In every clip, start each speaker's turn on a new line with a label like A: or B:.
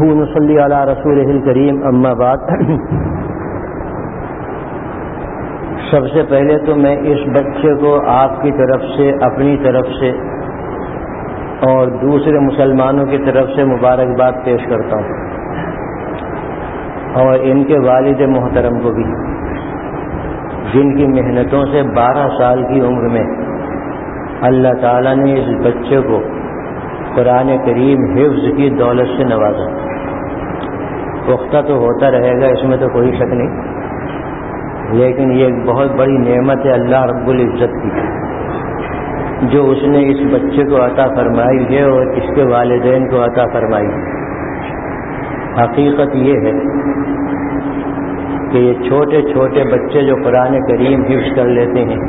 A: نحمده ونصلي على رسوله الكريم اما بعد سب سے پہلے تو میں اس بچے کو آپ کی طرف سے، اپنی طرف سے اور دوسرے مسلمانوں کی طرف سے مبارکباد پیش کرتا ہوں، اور ان کے والد محترم کو بھی، جن کی محنتوں سے 12 سال کی عمر میں اللہ تعالیٰ نے اس بچے کو قرآن کریم حفظ کی دولت سے نوازا۔ پختہ تو ہوتا رہے گا، اس میں تو کوئی شک نہیں، لیکن یہ ایک بہت بڑی نعمت ہے اللہ رب العزت کی، جو اس نے اس بچے کو عطا فرمائی ہے اور اس کے والدین کو عطا فرمائی۔ حقیقت یہ ہے کہ یہ چھوٹے چھوٹے بچے جو قرآن کریم حفظ کر لیتے ہیں،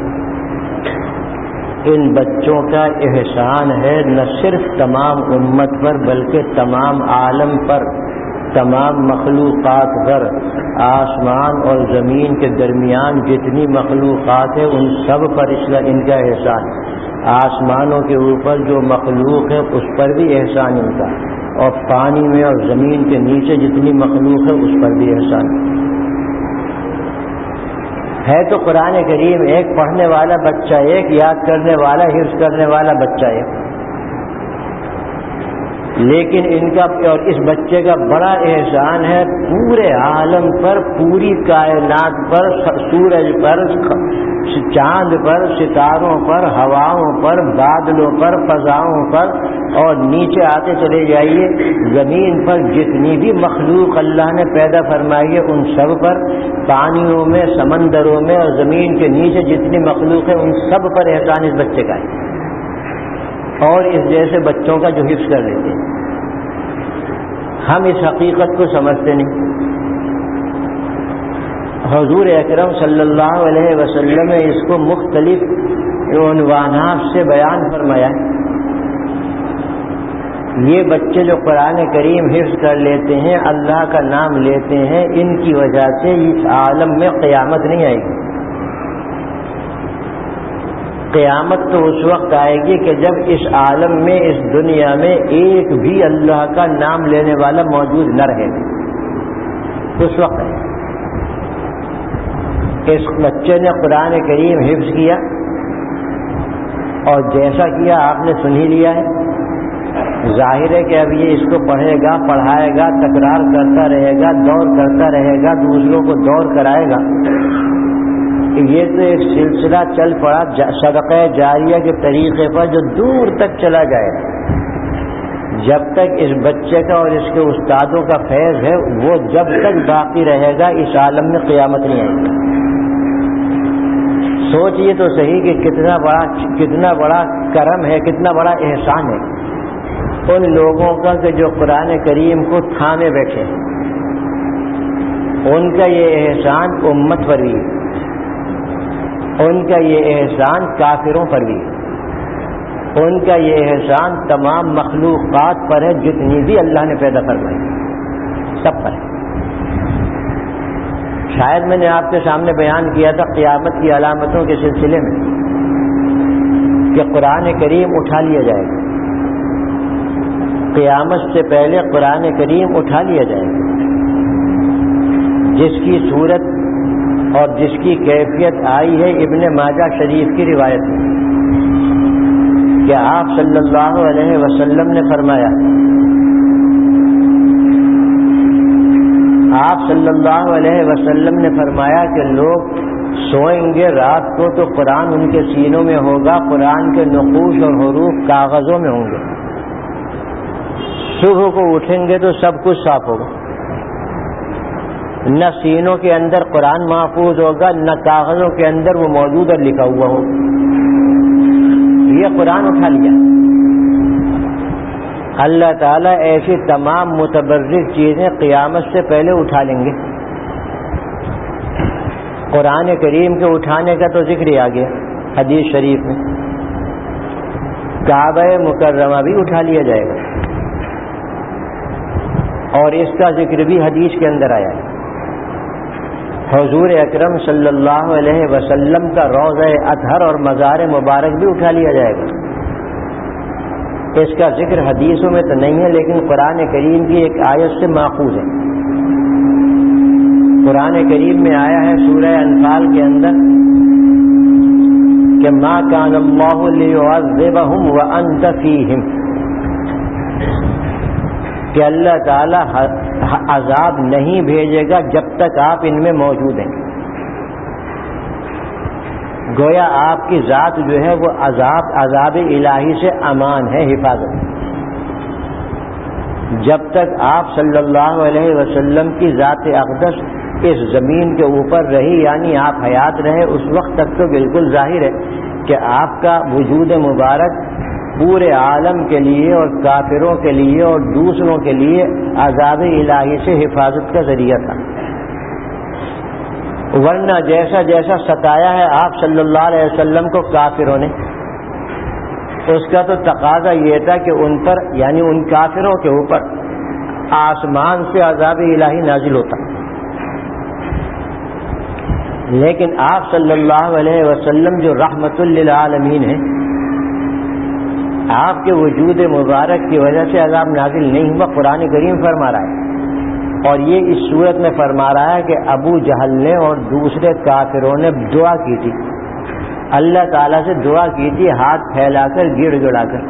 A: ان بچوں کا احسان ہے نہ صرف تمام امت پر بلکہ تمام عالم پر، تمام مخلوقات پر، آسمان اور زمین کے درمیان جتنی مخلوقات ہیں ان سب پر ان کا احسان۔ آسمانوں کے اوپر جو مخلوق ہے اس پر بھی احسان ان کا، اور پانی میں اور زمین کے نیچے جتنی مخلوق ہے اس پر بھی احسان ہے۔ تو قرآن کریم ایک پڑھنے والا بچہ، ایک یاد کرنے والا، حفظ کرنے والا بچہ ہے، لیکن ان کا اور اس بچے کا بڑا احسان ہے پورے عالم پر، پوری کائنات پر، سورج پر، چاند پر، ستاروں پر، ہواؤں پر، بادلوں پر، فضاؤں پر، اور نیچے آتے چلے جائیے زمین پر جتنی بھی مخلوق اللہ نے پیدا فرمائی ہے ان سب پر، پانیوں میں، سمندروں میں اور زمین کے نیچے جتنی مخلوق ہے ان سب پر احسان اس بچے کا ہے، اور اس جیسے بچوں کا جو حفظ کر لیتے ہیں۔ ہم اس حقیقت کو سمجھتے نہیں۔ حضور اکرم صلی اللہ علیہ وسلم نے اس کو مختلف عنوانات سے بیان فرمایا۔ یہ بچے جو قرآن کریم حفظ کر لیتے ہیں، اللہ کا نام لیتے ہیں، ان کی وجہ سے اس عالم میں قیامت نہیں آئے گی۔ قیامت تو اس وقت آئے گی کہ جب اس عالم میں، اس دنیا میں ایک بھی اللہ کا نام لینے والا موجود نہ رہے، اس وقت ہے۔ اس بچے نے قرآن کریم حفظ کیا، اور جیسا کیا آپ نے سن ہی لیا ہے۔ ظاہر ہے کہ اب یہ اس کو پڑھے گا، پڑھائے گا، تکرار کرتا رہے گا، دور کرتا رہے گا، دوسروں کو دور کرائے گا۔ یہ تو ایک سلسلہ چل پڑا صدقہ جاریہ کے طریقے پر جو دور تک چلا جائے گا۔ جب تک اس بچے کا اور اس کے استادوں کا فیض ہے وہ جب تک باقی رہے گا اس عالم میں قیامت نہیں آئے گی۔ سوچئے تو صحیح کہ کتنا بڑا کرم ہے، کتنا بڑا احسان ہے ان لوگوں کا کہ جو قرآن کریم کو تھامے بیٹھے، ان کا یہ احسان امت پر بھی، ان کا یہ احسان کافروں پر بھی، ان کا یہ احسان تمام مخلوقات پر ہے جتنی بھی اللہ نے پیدا فرمائی، سب پر ہے۔ شاید میں نے آپ کے سامنے بیان کیا تھا قیامت کی علامتوں کے سلسلے میں کہ قرآن کریم اٹھا لیا جائے گا، قیامت سے پہلے قرآن کریم اٹھا لیا جائے گا۔ جس کی صورت اور جس کی کیفیت آئی ہے ابن ماجہ شریف کی روایت میں کہ آپ صلی اللہ علیہ وسلم نے فرمایا، آپ صلی اللہ علیہ وسلم نے فرمایا کہ لوگ سوئیں گے رات کو تو قرآن ان کے سینوں میں ہوگا، قرآن کے نقوش اور حروف کاغذوں میں ہوں گے، صبح کو اٹھیں گے تو سب کچھ صاف ہوگا، نہ سینوں کے اندر قرآن محفوظ ہوگا، نہ کاغذوں کے اندر وہ موجود اور لکھا ہوا ہوگا۔ یہ قرآن اٹھا لیا۔ اللہ تعالیٰ ایسی تمام متبرک چیزیں قیامت سے پہلے اٹھا لیں گے۔ قرآن کریم کے اٹھانے کا تو ذکر ہی آ گیا حدیث شریف میں، کعبہ مکرمہ بھی اٹھا لیا جائے گا، اور اس کا ذکر بھی حدیث کے اندر آیا ہے۔ حضور اکرم صلی اللہ علیہ وسلم کا روضہ اطہر اور مزار مبارک بھی اٹھا لیا جائے گا۔ اس کا ذکر حدیثوں میں تو نہیں ہے لیکن قرآن کریم کی ایک آیت سے ماخوذ ہے. قرآن کریم میں آیا ہے سورہ انفال کے اندر کہ ما کان اللہ لیعذبہم وانت فیہم، کہ اللہ تعالی عذاب نہیں بھیجے گا جب تک آپ ان میں موجود ہیں. گویا آپ کی ذات جو ہے وہ عذاب الہی سے امان ہے، حفاظت. جب تک آپ صلی اللہ علیہ وسلم کی ذات اقدس اس زمین کے اوپر رہی، یعنی آپ حیات رہے، اس وقت تک تو بالکل ظاہر ہے کہ آپ کا وجود مبارک پورے عالم کے لیے اور کافروں کے لیے اور دوسروں کے لیے عذاب الہی سے حفاظت کا ذریعہ تھا. ورنہ جیسا جیسا ستایا ہے آپ صلی اللہ علیہ وسلم کو کافروں نے، اس کا تو تقاضا یہ تھا کہ ان پر یعنی ان کافروں کے اوپر آسمان سے عذاب الہی نازل ہوتا. لیکن آپ صلی اللہ علیہ وسلم جو رحمت للعالمین ہیں، آپ کے وجود مبارک کی وجہ سے عذاب نازل نہیں ہوا. قرآن کریم فرما رہا ہے، اور یہ اس صورت میں فرما رہا ہے کہ ابو جہل نے اور دوسرے کافروں نے دعا کی تھی، اللہ تعالیٰ سے دعا کی تھی ہاتھ پھیلا کر گڑ گڑا کر،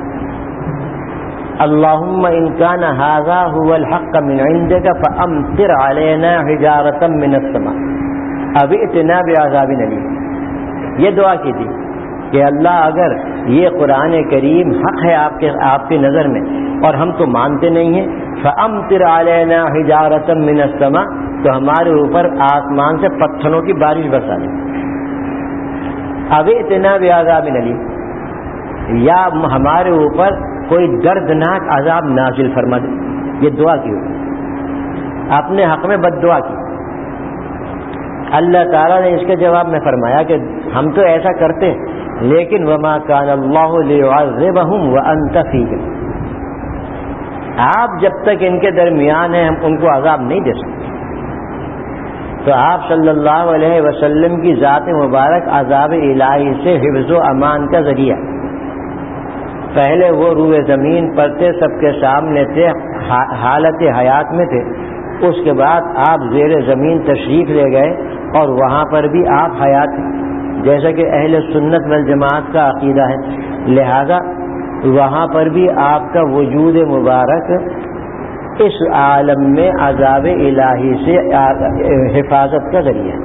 A: اللہم ان کان ھذا ھو الحق من عندک فامطر علینا حجارۃ من السماء او ائتنا بعذاب الیم. یہ دعا کی تھی کہ اللہ اگر یہ قرآن کریم حق ہے آپ کی نظر میں اور ہم تو مانتے نہیں ہیں، فامطر علینا حجارۃ من السماء، تو ہمارے اوپر آسمان سے پتھروں کی بارش برسا دیں. او ائتنا بعذاب الیم، یا ہمارے اوپر کوئی دردناک عذاب نازل فرما دے. یہ دعا کی ہوئی، اپنے حق میں بد دعا کی. اللہ تعالیٰ نے اس کے جواب میں فرمایا کہ ہم تو ایسا کرتے لیکن وما کان اللہ لیعذبہم وانت فیہم، آپ جب تک ان کے درمیان ہیں ہم ان کو عذاب نہیں دے سکتے. تو آپ صلی اللہ علیہ وسلم کی ذات مبارک عذاب الہی سے حفظ و امان کا ذریعہ. پہلے وہ روئے زمین پر تھے، سب کے سامنے تھے، حالت حیات میں تھے. اس کے بعد آپ زیر زمین تشریف لے گئے اور وہاں پر بھی آپ حیات ہیں، جیسا کہ اہل سنت والجماعت کا عقیدہ ہے. لہذا وہاں پر بھی آپ کا وجود مبارک اس عالم میں عذاب الہی سے حفاظت کا ذریعہ.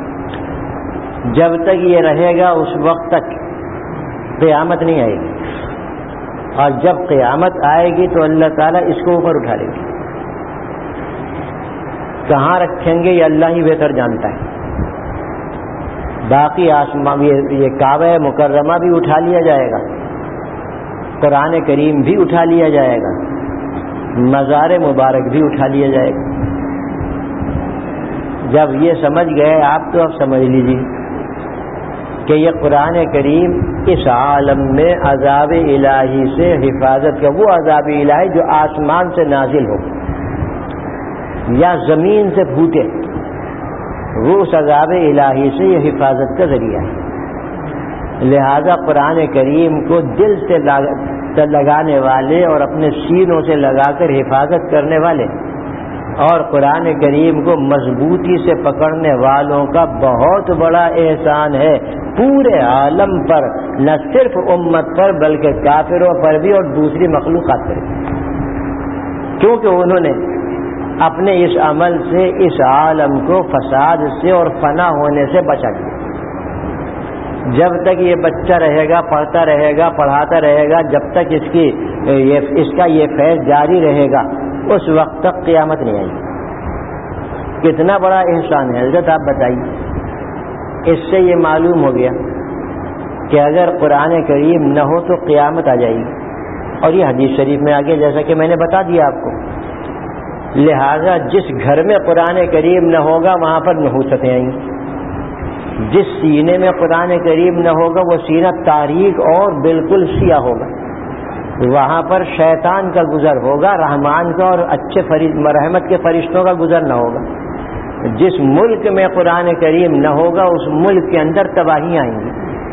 A: جب تک یہ رہے گا اس وقت تک قیامت نہیں آئے گی، اور جب قیامت آئے گی تو اللہ تعالیٰ اس کو اوپر اٹھا لے گی. کہاں رکھیں گے یہ اللہ ہی بہتر جانتا ہے. باقی آسمان یہ کعبہ مکرمہ بھی اٹھا لیا جائے گا، قرآن کریم بھی اٹھا لیا جائے گا، مزار مبارک بھی اٹھا لیا جائے گا. جب یہ سمجھ گئے آپ تو اب سمجھ لیجیے کہ یہ قرآن کریم اس عالم میں عذاب الہی سے حفاظت کا، وہ عذاب الہی جو آسمان سے نازل ہو یا زمین سے پھوٹے، وہ اس عذاب الہی سے یہ حفاظت کا ذریعہ ہے. لہذا قرآن کریم کو دل سے لگانے والے اور اپنے سینوں سے لگا کر حفاظت کرنے والے اور قرآن کریم کو مضبوطی سے پکڑنے والوں کا بہت بڑا احسان ہے پورے عالم پر، نہ صرف امت پر بلکہ کافروں پر بھی اور دوسری مخلوقات پر بھی، کیونکہ انہوں نے اپنے اس عمل سے اس عالم کو فساد سے اور فنا ہونے سے بچا دیا. جب تک یہ بچہ رہے گا، پڑھتا رہے گا، پڑھاتا رہے گا، جب تک اس کا یہ فیض جاری رہے گا، اس وقت تک قیامت نہیں آئے گی. کتنا بڑا احسان ہے حضرت، آپ بتائیے. اس سے یہ معلوم ہو گیا کہ اگر قرآن کریم نہ ہو تو قیامت آ جائے گی، اور یہ حدیث شریف میں آگے جیسا کہ میں نے بتا دیا آپ کو. لہذا جس گھر میں قرآن کریم نہ ہوگا وہاں پر نحوستیں آئیں گی. جس سینے میں قرآن کریم نہ ہوگا وہ سینہ تاریک اور بالکل سیاہ ہوگا. وہاں پر شیطان کا گزر ہوگا، رحمان کا اور اچھے رحمت کے فرشتوں کا گزر نہ ہوگا. جس ملک میں قرآن کریم نہ ہوگا اس ملک کے اندر تباہیاں آئیں گی.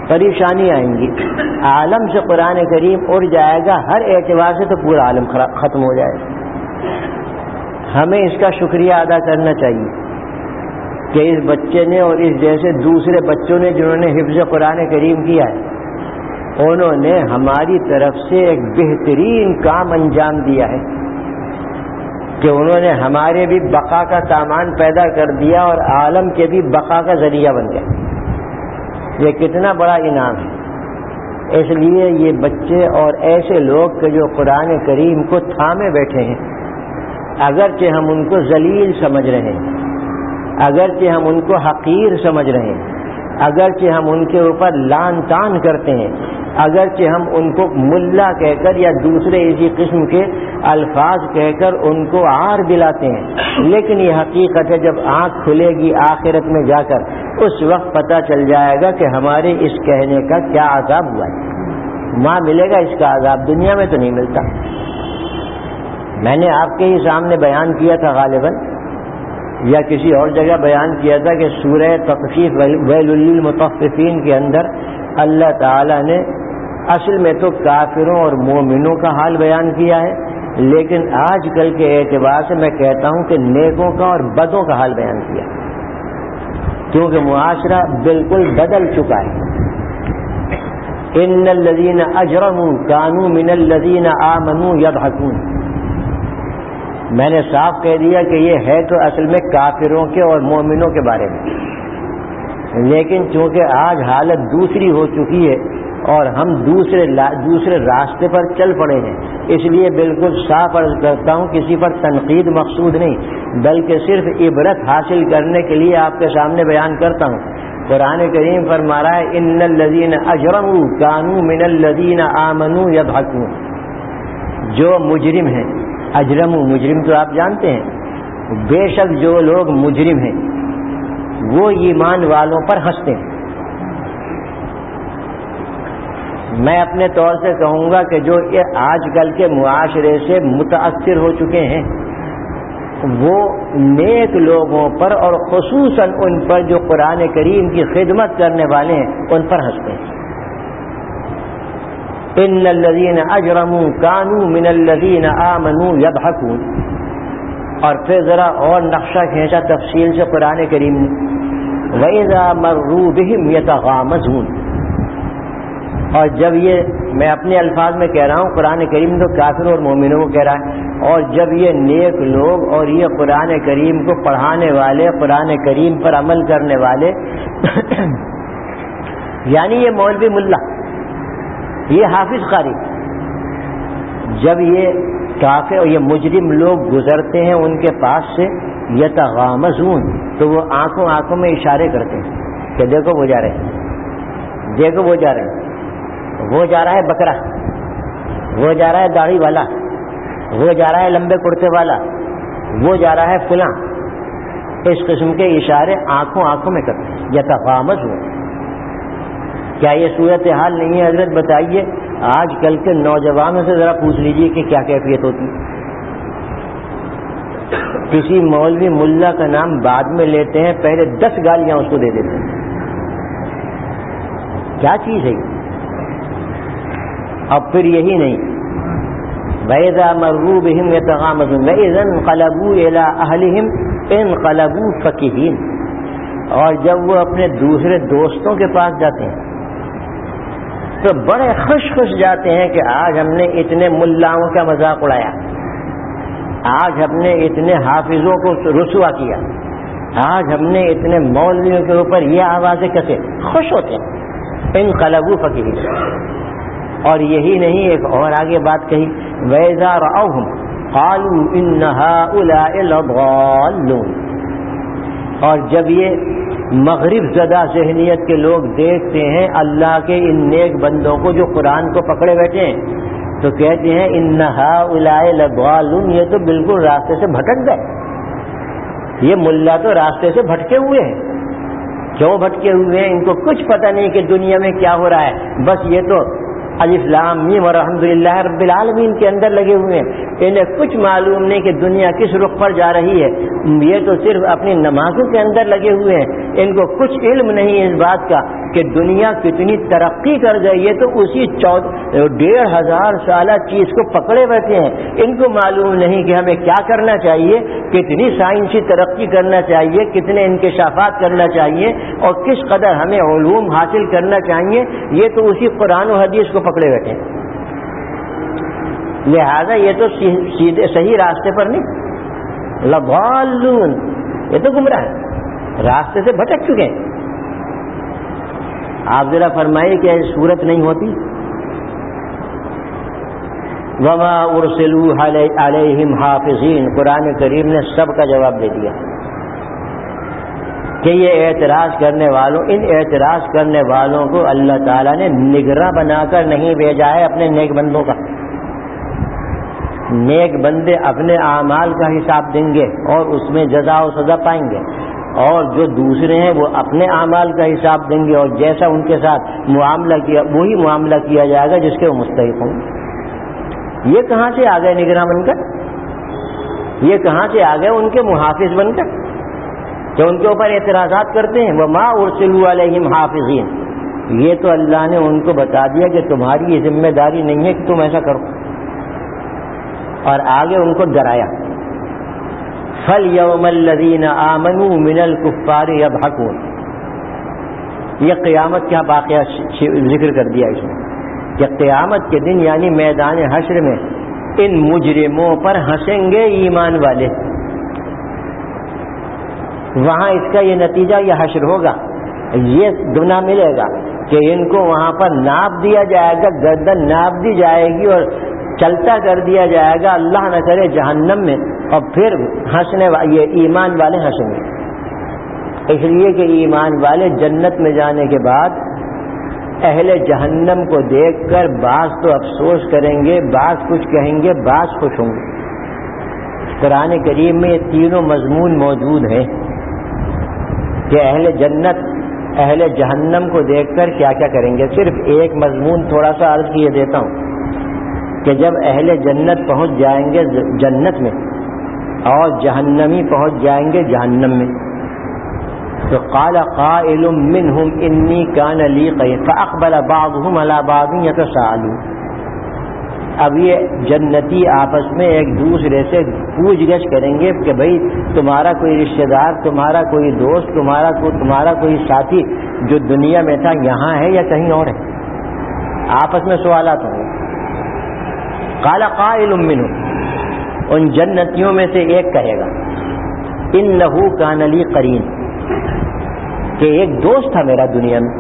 A: پریشانی آئیں گی. عالم سے قرآن کریم اڑ جائے گا ہر اعتبار سے تو پورا عالم ختم ہو جائے گا. ہمیں اس کا شکریہ ادا کرنا چاہیے کہ اس بچے نے اور اس جیسے دوسرے بچوں نے جنہوں نے حفظ قرآن کریم کیا ہے انہوں نے ہماری طرف سے ایک بہترین کام انجام دیا ہے کہ انہوں نے ہمارے بھی بقا کا سامان پیدا کر دیا اور عالم کے بھی بقا کا ذریعہ بن گیا. یہ کتنا بڑا انعام ہے. اس لیے یہ بچے اور ایسے لوگ کہ جو قرآن کریم کو تھامے بیٹھے ہیں، اگرچہ ہم ان کو ذلیل سمجھ رہے ہیں، اگرچہ ہم ان کو حقیر سمجھ رہے ہیں، اگرچہ ہم ان کے اوپر لان تان کرتے ہیں، اگرچہ ہم ان کو ملا کہہ کر یا دوسرے اسی قسم کے الفاظ کہہ کر ان کو عار دلاتے ہیں، لیکن یہ حقیقت ہے جب آنکھ کھلے گی آخرت میں جا کر اس وقت پتہ چل جائے گا کہ ہمارے اس کہنے کا کیا عذاب ہوا ہے. وہاں ملے گا اس کا عذاب، دنیا میں تو نہیں ملتا. میں نے آپ کے ہی سامنے بیان کیا تھا غالباً یا کسی اور جگہ بیان کیا تھا کہ سورہ تطفیف ویل للمطففین کے اندر اللہ تعالیٰ نے اصل میں تو کافروں اور مومنوں کا حال بیان کیا ہے، لیکن آج کل کے اعتبار سے میں کہتا ہوں کہ نیکوں کا اور بدوں کا حال بیان کیا، کیونکہ معاشرہ بالکل بدل چکا ہے. ان الذین اجرموا کانوا من الذین آمنوا یضحکون. میں نے صاف کہہ دیا کہ یہ ہے تو اصل میں کافروں کے اور مومنوں کے بارے میں، لیکن چونکہ آج حالت دوسری ہو چکی ہے اور ہم دوسرے راستے پر چل پڑے ہیں، اس لیے بالکل صاف عرض کرتا ہوں، کسی پر تنقید مقصود نہیں بلکہ صرف عبرت حاصل کرنے کے لیے آپ کے سامنے بیان کرتا ہوں. قرآن کریم فرما رہا ہے ان الذین اجرموا کانوا من الذین آمنوا یضحکون. جو مجرم ہیں، اجرموا مجرم تو آپ جانتے ہیں، بے شک جو لوگ مجرم ہیں وہ ایمان والوں پر ہنستے ہیں. میں اپنے طور سے کہوں گا کہ جو آج کل کے معاشرے سے متاثر ہو چکے ہیں وہ نیک لوگوں پر اور خصوصاً ان پر جو قرآن کریم کی خدمت کرنے والے ہیں ان پر ہنستے ہیں. ان الذین اجرموا کانوا من الذین آمنوا یضحکون. اور پھر ذرا اور نقشہ کھینچا تفصیل سے قرآن کریم نے، وَإِذَا مَرُّوا بِهِمْ يَتَغَامَزُونَ. اور جب یہ میں اپنے الفاظ میں کہہ رہا ہوں، قرآن کریم تو کافر اور مومنوں کو کہہ رہا ہے، اور جب یہ نیک لوگ اور یہ قرآن کریم کو پڑھانے والے، قرآن کریم پر عمل کرنے والے یعنی یہ مولوی ملا، یہ حافظ قاری، جب یہ کافر اور یہ مجرم لوگ گزرتے ہیں ان کے پاس سے، یتغامزون، تو وہ آنکھوں میں اشارے کرتے ہیں کہ دیکھو وہ جا رہے ہیں، دیکھو وہ جا رہے ہیں، وہ جا رہا ہے بکرا، وہ جا رہا ہے داڑھی والا، وہ جا رہا ہے لمبے کرتے والا، وہ جا رہا ہے فلاں. اس قسم کے اشارے آنکھوں میں کرتے ہیں. یتغامزون. کیا یہ صورتحال نہیں ہے حضرت؟ بتائیے آج کل کے نوجوانوں سے ذرا پوچھ لیجئے کہ کیا کیفیت ہوتی. کسی مولوی ملا کا نام بعد میں لیتے ہیں، پہلے 10 گالیاں اس کو دے دیتے ہیں. کیا چیز ہے یہ؟ اب پھر یہی نہیں، وَإِذَا مَرُّوا بِهِمْ يَتَغَامَزُونَ وَإِذَا انقَلَبُوا إِلَىٰ أَهْلِهِمْ انقَلَبُوا فَكِهِينَ. اور جب وہ اپنے دوسرے دوستوں کے پاس جاتے ہیں تو بڑے خوش جاتے ہیں کہ آج ہم نے اتنے ملاؤں کا مذاق اڑایا، آج ہم نے اتنے حافظوں کو رسوا کیا، آج ہم نے اتنے مولویوں کے اوپر یہ آوازیں کسے. خوش ہوتے ہیں. انقلبوا فَكِهِينَ. اور یہی نہیں، ایک اور آگے بات کہی، وَإِذَا رَأَوْهُمْ قَالُوا إِنَّ هَؤُلَاءِ لَضَالُّونَ. اور جب یہ مغرب زدہ ذہنیت کے لوگ دیکھتے ہیں اللہ کے ان نیک بندوں کو جو قرآن کو پکڑے بیٹھے ہیں تو کہتے ہیں إِنَّ هَؤُلَاءِ لَضَالُّونَ. یہ تو بالکل راستے سے بھٹک گئے، یہ ملا تو راستے سے بھٹکے ہوئے ہیں. کیوں بھٹکے ہوئے ہیں؟ ان کو کچھ پتہ نہیں کہ دنیا میں کیا ہو رہا ہے، بس یہ تو الف لام میم اور الحمدللہ رب العالمین کے اندر لگے ہوئے ہیں. انہیں کچھ معلوم نہیں کہ دنیا کس رخ پر جا رہی ہے، یہ تو صرف اپنی نمازوں کے اندر لگے ہوئے ہیں. ان کو کچھ علم نہیں اس بات کا کہ دنیا کتنی ترقی کر گئی ہے تو اسی 1500 سالہ چیز کو پکڑے بیٹھے ہیں. ان کو معلوم نہیں کہ ہمیں کیا کرنا چاہیے, کتنی سائنسی ترقی کرنا چاہیے, کتنے انکشافات کرنا چاہیے اور کس قدر ہمیں علوم حاصل کرنا چاہیے. یہ تو اسی قرآن و حدیث کو پکڑے بیٹھے ہیں. لہذا یہ تو سیدھے صحیح راستے پر نہیں, لضالون, یہ تو گمراہ ہے, راستے سے بھٹک چکے ہیں. آپ ذرا فرمائیے کہ صورت نہیں ہوتی. وما ارسلوا علیہم حافظین, قرآن کریم نے سب کا جواب دے دیا کہ یہ اعتراض کرنے والوں, ان اعتراض کرنے والوں کو اللہ تعالیٰ نے نگراں بنا کر نہیں بھیجا ہے اپنے نیک بندوں کا. نیک بندے اپنے اعمال کا حساب دیں گے اور اس میں جزا و سزا پائیں گے, اور جو دوسرے ہیں وہ اپنے اعمال کا حساب دیں گے اور جیسا ان کے ساتھ معاملہ کیا وہی معاملہ کیا جائے گا جس کے وہ مستحق ہوں. یہ کہاں سے آ گئے نگراں بن کر؟ یہ کہاں سے آ گئے ان کے محافظ بن کر کہ ان کے اوپر اعتراضات کرتے ہیں؟ وما ارسلوا علیہم حافظین, یہ تو اللہ نے ان کو بتا دیا کہ تمہاری یہ ذمہ داری نہیں ہے کہ تم ایسا کرو, اور آگے ان کو ڈرایا. فَالْيَوْمَ الَّذِينَ آمَنُوا مِنَ الْكُفَّارِ يَضْحَكُونَ, یہ قیامت کا واقعہ ذکر کر دیا اس میں کہ قیامت کے دن یعنی میدان حشر میں ان مجرموں پر ہنسیں گے ایمان والے. وہاں اس کا یہ نتیجہ یہ حشر ہوگا, یہ گناہ ملے گا کہ ان کو وہاں پر ناپ دیا جائے گا, گردن ناپ دی جائے گی اور چلتا کر دیا جائے گا, اللہ نہ کرے جہنم میں, اور پھر ہنسنے یہ ایمان والے ہنسیں گے. اس لیے کہ ایمان والے جنت میں جانے کے بعد اہل جہنم کو دیکھ کر بعض تو افسوس کریں گے, بعض کچھ کہیں گے, بعض خوش ہوں گے. قرآن کریم میں یہ تینوں مضمون موجود ہیں کہ اہل جنت اہل جہنم کو دیکھ کر کیا کیا کریں گے. صرف ایک مضمون تھوڑا سا عرض کیے دیتا ہوں کہ جب اہل جنت پہنچ جائیں گے جنت میں اور جہنمی پہنچ جائیں گے جہنم میں, تو قال قائل منهم انی کان لی قرین فاقبل بعضهم على بعض یتساءلون. اب یہ جنتی آپس میں ایک دوسرے سے پوچھ گچھ کریں گے کہ بھئی تمہارا کوئی رشتہ دار, تمہارا کوئی دوست, تمہارا کوئی ساتھی جو دنیا میں تھا یہاں ہے یا کہیں اور ہے. آپس میں سوالات ہوں گے. قال قائل منهم, ان جنتیوں میں سے ایک کہے گا انه کان لی قرین, کہ ایک دوست تھا میرا دنیا میں,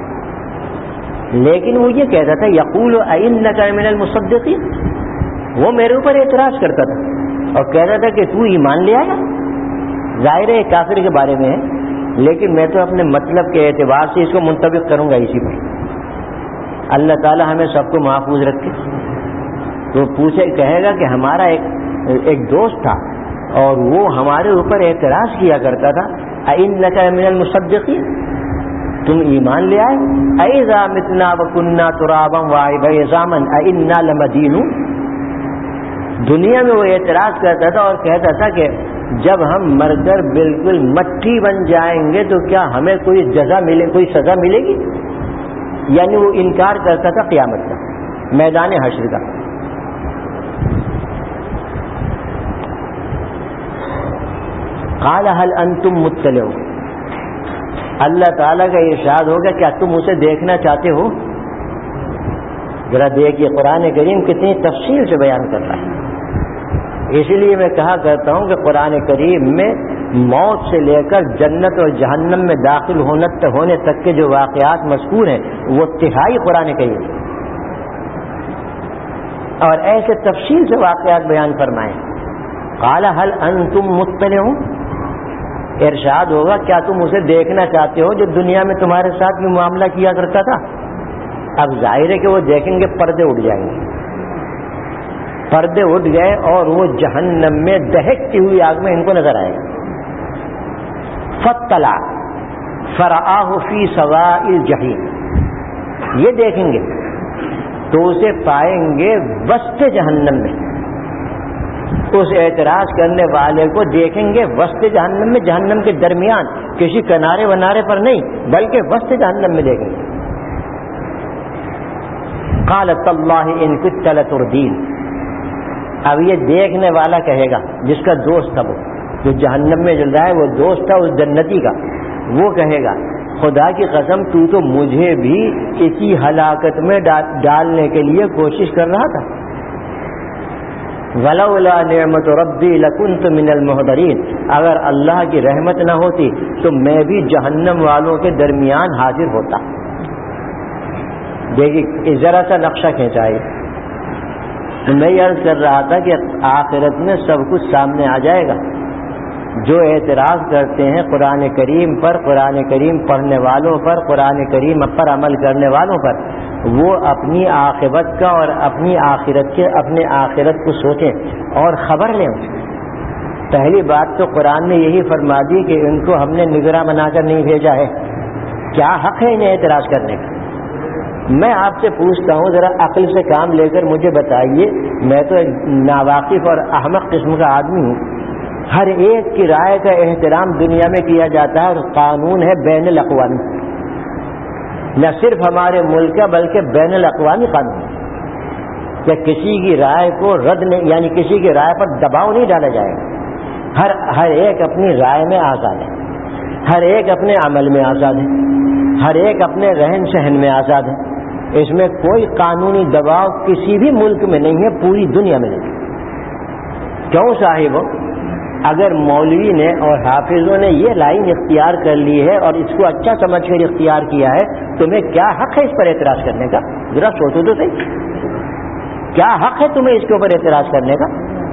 A: لیکن وہ یہ کہتا تھا یقول ائنک من المصدقین, وہ میرے اوپر اعتراض کرتا تھا اور کہتا تھا کہ تو ایمان لے آیا. ظاہر ہے کافر کے بارے میں ہے, لیکن میں تو اپنے مطلب کے اعتبار سے اس کو منطبق کروں گا اسی پر. اللہ تعالی ہمیں سب کو محفوظ رکھے. تو کہے گا کہ ہمارا ایک دوست تھا اور وہ ہمارے اوپر اعتراض کیا کرتا تھا, اِنَّكَ مِنَ الْمُصَدِّقِينَ, تم ایمان لے آئے. اَإِذَا مِتْنَا وَكُنَّا تُرَابًا وَعِظَامًا اَإِنَّا لَمَدِينُونَ. دنیا میں وہ اعتراض کرتا تھا اور کہتا تھا کہ جب ہم مر کر بالکل مٹی بن جائیں گے تو کیا ہمیں کوئی سزا ملے گی. یعنی وہ انکار کرتا تھا قیامت کا, میدان حشر کا. قال هل انتم مطلعون, اللہ تعالیٰ کا ارشاد ہوگا کیا تم اسے دیکھنا چاہتے ہو. ذرا دیکھیے قرآن کریم کتنی تفصیل سے بیان کر رہا ہے. اسی لیے میں کہا کرتا ہوں کہ قرآن کریم میں موت سے لے کر جنت اور جہنم میں داخل ہونے تک کے جو واقعات مذکور ہیں وہ تہائی قرآن کریم, اور ایسے تفصیل سے واقعات بیان فرمائیں. قال هل انتم مطلعون, ارشاد ہوگا کیا تم اسے دیکھنا چاہتے ہو جو دنیا میں تمہارے ساتھ بھی معاملہ کیا کرتا تھا. اب ظاہر ہے کہ وہ دیکھیں گے پردے اٹھ جائیں گے. پردے اٹھ گئے اور وہ جہنم میں دہکتی ہوئی آگ میں ان کو نظر آئے گا. فاطلع فرآہ فی سواء الجحیم, یہ دیکھیں گے تو اسے پائیں گے وسط جہنم میں, اس اعتراض کرنے والے کو دیکھیں گے وسط جہنم میں، جہنم کے درمیان، کسی کنارے ونارے پر نہیں بلکہ وسط جہنم میں دیکھیں گے. قال تاللہ ان کنت لتردین. اب یہ دیکھنے والا کہے گا، جس کا دوست تھا، وہ جو جہنم میں جل رہا ہے، وہ دوست تھا اس جنتی کا، وہ کہے گا خدا کی قسم تو مجھے بھی اسی ہلاکت میں ڈالنے کے لیے کوشش کر رہا تھا. ولولا نعمت ربی لکنت من المحضرین. اگر اللہ کی رحمت نہ ہوتی تو میں بھی جہنم والوں کے درمیان حاضر ہوتا. دیکھیے ذرا سا نقشہ کھینچائے. میں یہ عرض کر رہا تھا کہ آخرت میں سب کچھ سامنے آ جائے گا. جو اعتراض کرتے ہیں قرآن کریم پر، قرآن کریم پڑھنے والوں پر، قرآن کریم پر عمل کرنے والوں پر، وہ اپنی عاقبت کا اور اپنی آخرت کو سوچیں اور خبر لیں. پہلی بات تو قرآن نے یہی فرما دی کہ ان کو ہم نے نگراں بنا کر نہیں بھیجا ہے. کیا حق ہے انہیں اعتراض کرنے کا؟ میں آپ سے پوچھتا ہوں، ذرا عقل سے کام لے کر مجھے بتائیے. میں تو ناواقف اور احمق قسم کا آدمی ہوں. ہر ایک کی رائے کا احترام دنیا میں کیا جاتا ہے اور قانون ہے بین الاقوامی، نہ صرف ہمارے ملک کا بلکہ بین الاقوامی قانون، کہ کسی کی رائے کو رد نہیں، یعنی کسی کی رائے پر دباؤ نہیں ڈالا جائے گا. ہر ایک اپنی رائے میں آزاد ہے، ہر ایک اپنے عمل میں آزاد ہے، ہر ایک اپنے رہن سہن میں آزاد ہے. اس میں کوئی قانونی دباؤ کسی بھی ملک میں نہیں ہے، پوری دنیا میں نہیں. کیوں صاحب؟ اگر مولوی نے اور حافظوں نے یہ لائن اختیار کر لی ہے اور اس کو اچھا سمجھ کر اختیار کیا ہے، تمہیں کیا حق ہے اس پر اعتراض کرنے کا؟ ذرا سوچو تو صحیح، کیا حق ہے تمہیں اس کے اوپر اعتراض کرنے کا؟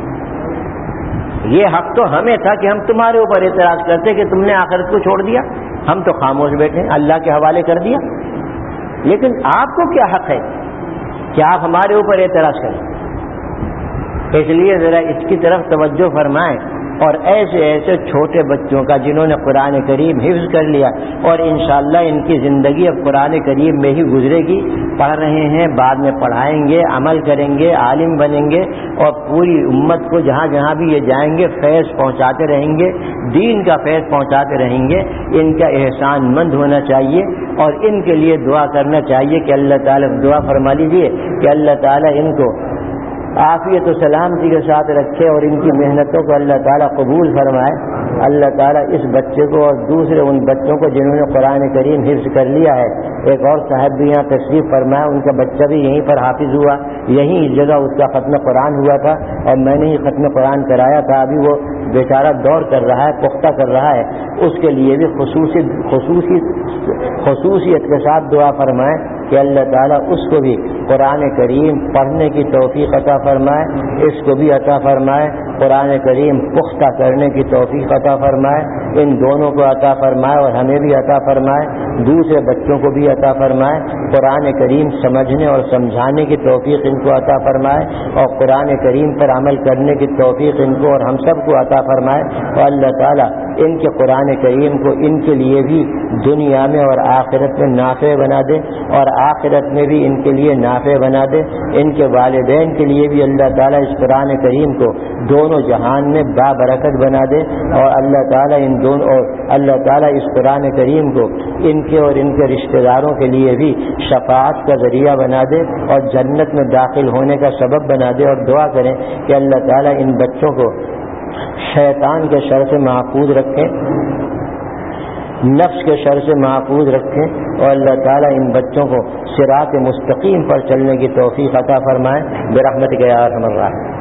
A: یہ حق تو ہمیں تھا کہ ہم تمہارے اوپر اعتراض کرتے کہ تم نے آخرت کو چھوڑ دیا. ہم تو خاموش بیٹھے، اللہ کے حوالے کر دیا. لیکن آپ کو کیا حق ہے کہ آپ ہمارے اوپر اعتراض کریں؟ اس لیے ذرا اس کی طرف توجہ فرمائیں. اور ایسے ایسے چھوٹے بچوں کا جنہوں نے قرآن کریم حفظ کر لیا اور انشاءاللہ ان کی زندگی اب قرآن کریم میں ہی گزرے گی، پڑھ رہے ہیں، بعد میں پڑھائیں گے، عمل کریں گے، عالم بنیں گے اور پوری امت کو جہاں جہاں بھی یہ جائیں گے فیض پہنچاتے رہیں گے، دین کا فیض پہنچاتے رہیں گے. ان کا احسان مند ہونا چاہیے اور ان کے لیے دعا کرنا چاہیے کہ اللہ تعالیٰ، دعا فرما لیجیے کہ اللہ تعالیٰ ان کو عافیت و سلامتی کے ساتھ رکھے اور ان کی محنتوں کو اللہ تعالیٰ قبول فرمائے. اللہ تعالیٰ اس بچے کو اور دوسرے ان بچوں کو جنہوں نے قرآن کریم حفظ کر لیا ہے، ایک اور صاحب بھی یہاں تشریف فرمایا، ان کا بچہ بھی یہیں پر حافظ ہوا، یہیں اس جگہ اس کا ختم قرآن ہوا تھا اور میں نے ہی ختم قرآن کرایا تھا. ابھی وہ بیچارہ دور کر رہا ہے، پختہ کر رہا ہے. اس کے لیے بھی خصوصیت کے ساتھ دعا فرمائے کہ اللہ تعالیٰ اس کو بھی قرآن کریم پڑھنے کی توفیق عطا فرمائے، اس کو بھی عطا فرمائے، قرآن کریم پختہ کرنے کی توفیق عطا فرمائے، ان دونوں کو عطا فرمائے اور ہمیں بھی عطا فرمائے، دوسرے بچوں کو بھی عطا فرمائے. قرآن کریم سمجھنے اور سمجھانے کی توفیق ان کو عطا فرمائے اور قرآن کریم پر عمل کرنے کی توفیق ان کو اور ہم سب کو عطا فرمائے. اور اللہ تعالیٰ ان کے قرآن کریم کو ان کے لیے بھی دنیا میں اور آخرت میں نافع بنا دے اور آخرت میں بھی ان کے لیے نافع بنا دے. ان کے والدین کے لیے بھی اللہ تعالیٰ اس قرآن کریم کو دونوں جہان میں بابرکت بنا دے اور اللہ تعالیٰ اس قرآن کریم کو ان کے اور ان کے رشتہ داروں کے لیے بھی شفاعت کا ذریعہ بنا دے اور جنت میں داخل ہونے کا سبب بنا دے. اور دعا کریں کہ اللہ تعالیٰ ان بچوں کو شیطان کے شر سے محفوظ رکھیں، نفس کے شر سے محفوظ رکھیں اور اللہ تعالیٰ ان بچوں کو صراط مستقیم پر چلنے کی توفیق عطا فرمائے برحمتک یا ارحم الراحمین.